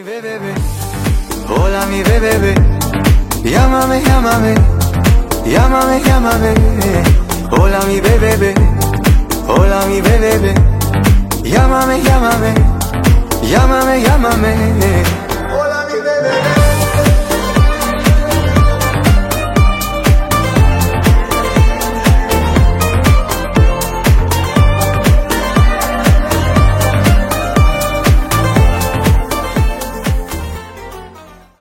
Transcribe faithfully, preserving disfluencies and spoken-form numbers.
bebé, hola mi bebé, llámame, llámame, llámame, llámame, hola mi bebé, hola mi bebé, llámame, llámame, llámame, llámame.